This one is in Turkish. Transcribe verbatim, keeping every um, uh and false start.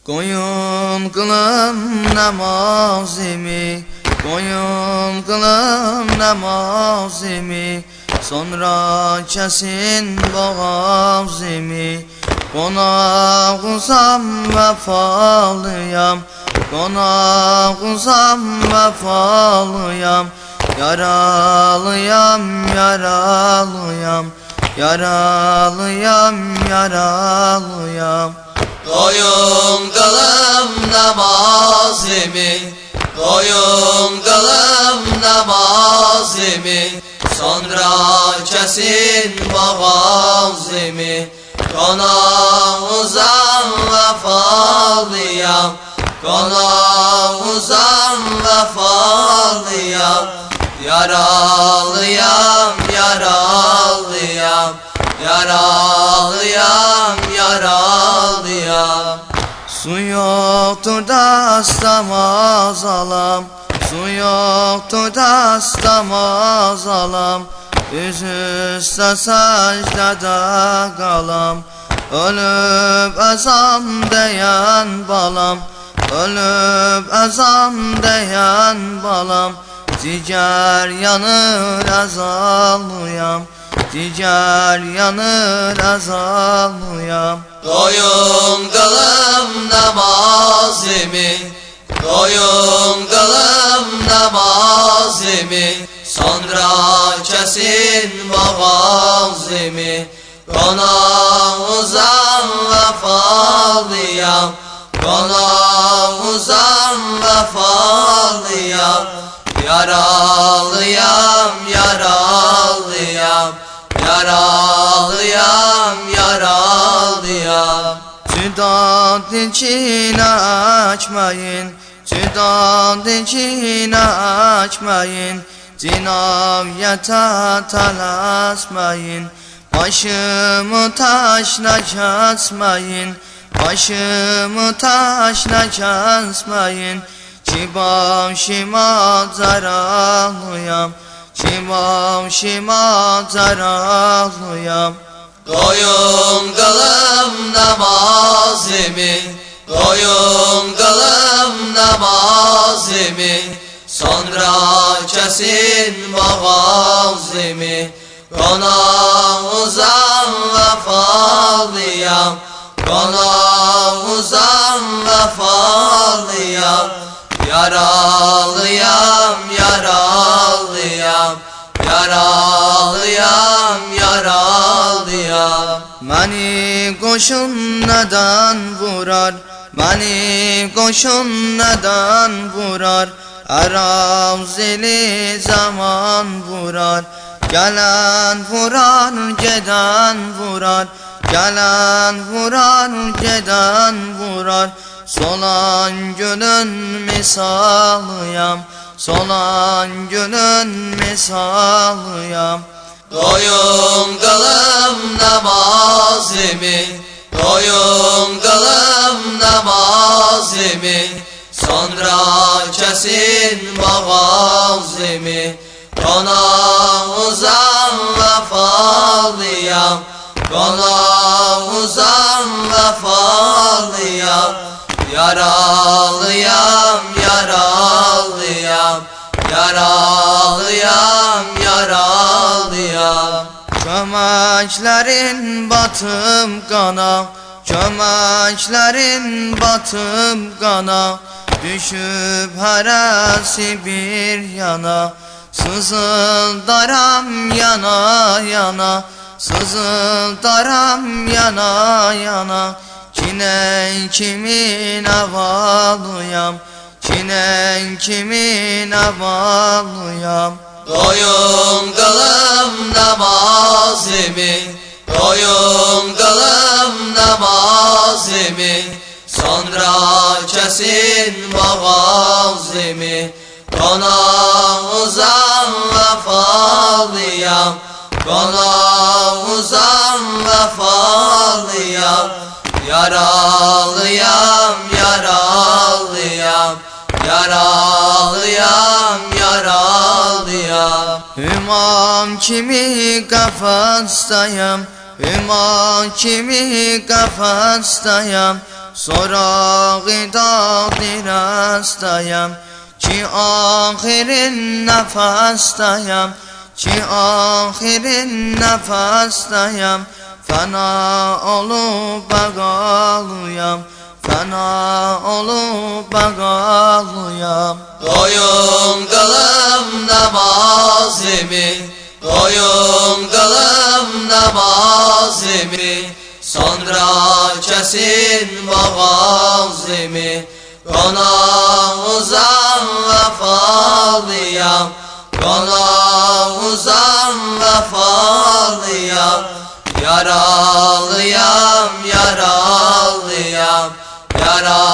Koyun kılım namazımı, koyun kılım namazımı, sonra kesin boğazımı. Konak uzam vefalıyam, konak uzam vefalıyam. Yaralıyam, yaralıyam, yaralıyam, yaralıyam. Koyun kılım namazımı, koyun kılım namazımı, sonra kesin boğazımı. Konağımızdan vefalıyam, konağımızdan vefalıyam. Yaralıyam, yaralıyam, yaralıyam, yaralıyam. Su yoktur da ıslamaz alam, su yoktur da ıslamaz alam. Üz üste secdede kalam, ölüp ezan diyen balam, ölüp ezan diyen balam. Ciger yanır ezalıyam, ciger yanır ezalıyam. Koyun kılım namazımı, koyun kılım namazımı, sonra kesin boğazımı. Konağımızdan vefalıyam, konağımızdan vefalıyam. Yaralıyam, yaralıyam, yaralıyam, yaralıyam. Südat içine açmayın, südat içine açmayın. Cinayete talasmayın, başımı taşla kesmeyin, başımı taşla kesmeyin. Ki başıma zararlıyam, ki başıma zararlıyam. Koyun kılım namazımı, koyun kılım namazımı, sonra kesin boğazımı. Konağımızdan vefalıyam, konağımızdan vefalıyam. Yaralıyam, yaralıyam, yaralıyam, yaralıyam. Beni koşun neden vurar, beni koşun neden vurar. Aram zili zaman vurar, gelen vuran giden vurar, gelen vuran giden vurar. Solan günün misalıyam, solan günün misalıyam. Koyun kılım namazımı, koyun kılım namazımı, sonra kesin boğazımı. Konağımızdan vefalıyam, konağımızdan vefalıyam. Yaralıyam, yaralıyam, yaralıyam, yaralıyam. Çömeklerin batım kana, çömeklerin batım kana. Düşüp heresi bir yana, sızıldaram yana yana, sızıldaram yana yana. Kinen kimin avalıyam, kinen kimin avalıyam. Koyun kılım namazımı, koyun kılım namazımı, sonra kesin boğazımı. Konağımızdan vefalıyam, konağımızdan vefalıyam. Yaralıyam, yaralıyam, yaralıyam, yaralıyam. Hümam kimi kafastayam, hümam kimi kafastayam. sorağı da dirastayam, ki ahirin nefestayam, ki ahirin nefestayam, fena olup begalıyam, fena olup begalıyam. Koyun kılım namazımı, koyun kılım namazımı, sonra kesin boğazımı, konağızam vefalıyam, konağızam vefalıyam, yaralıyam, yaralıyam, yaralıyam.